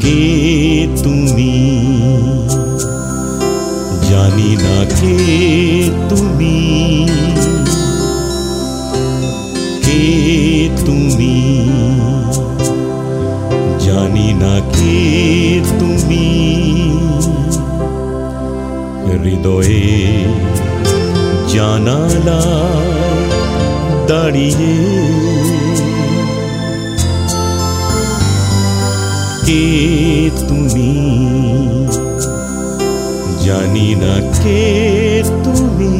কে তুমি জানি না কে তুমি কে তুমি জানি না কে তুমি হৃদয়ে জানালা দাঁড়িয়ে কে তুমি জানি না কে তুমি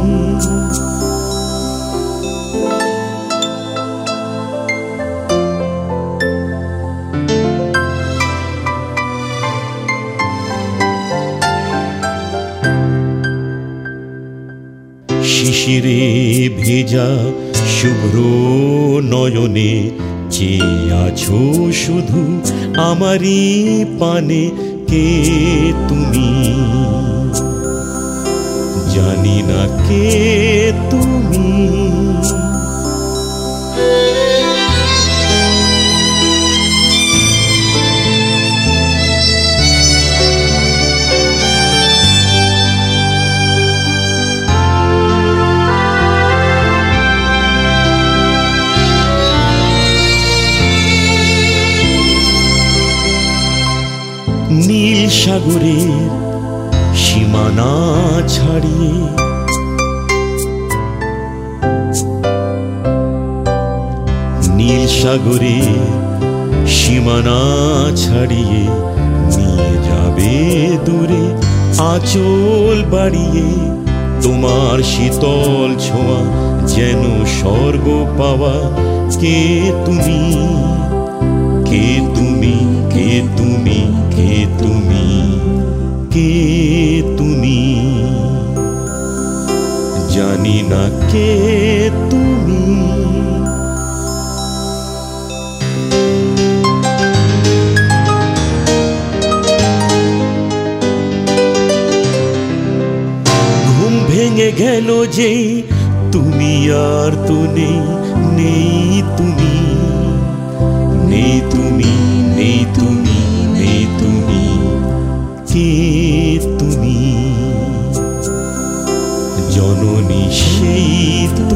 শিশিরে ভেজা শুভ্র নয়নে চেয়ে আছো শুধু আমারই পানে কে তুমি জানি না কে তুমি নীল সাগরের সীমানা ছাড়িয়ে নীল সাগরের সীমানা ছাড়িয়ে নিয়ে যাবে দূরে আঁচল বাড়িয়ে তোমার শীতল ছোঁয়া যেন স্বর্গ পাওয়া কে তুমি কে তুমি কে তুমি কে তুমি কে তুমি জানি না কে তুমি ঘুম ভেঙে গেল যে তুমি আর তো নেই নেই তুমি নেই তুমি নেই তুমি নেই তুমি কে তুমি জননী সেই